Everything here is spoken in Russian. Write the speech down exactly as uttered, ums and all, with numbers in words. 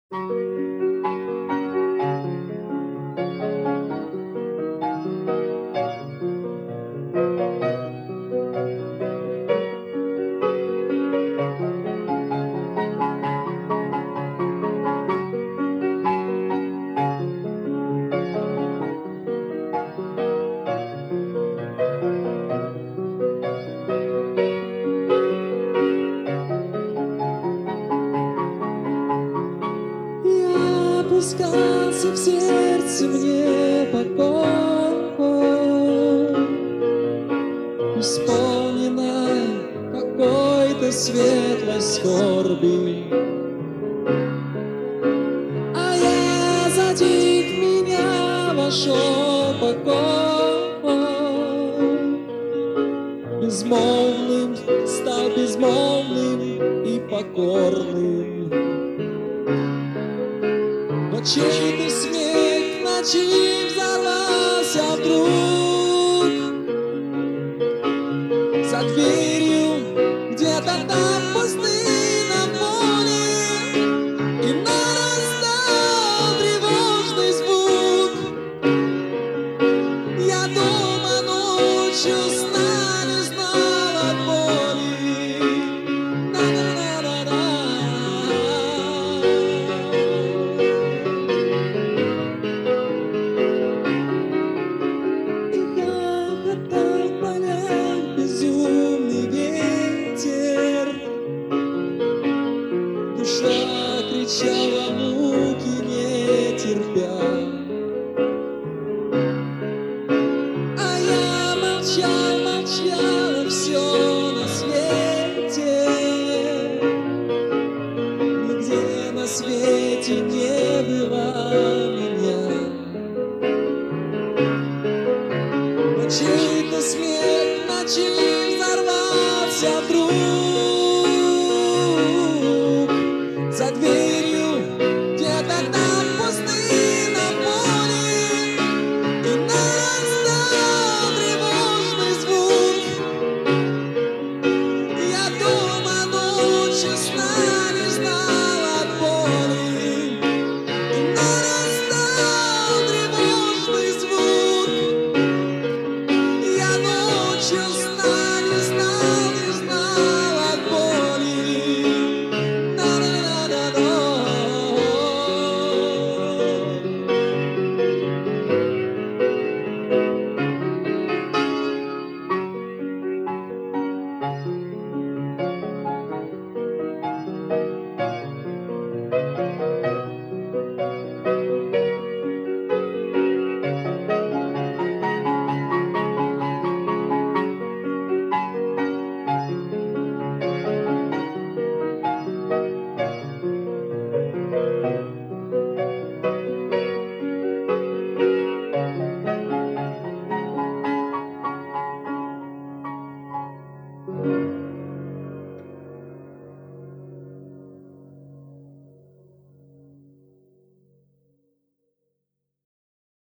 Опускался в сердце мне покой, исполненной какой-то светлой скорби. А я затих, в меня вошел покой, безмолвным стал безмолвным и покорным. Но чей-то смех в ночи взорвался вдруг за дверью, где-то там в пустынном поле, и нарастал тревожный звук. Я дома ночью сна не знал от боли. На-на-на-на-на. Душа кричала муки не терпя, а я молчал, молчал, все на свете, нигде на свете не было.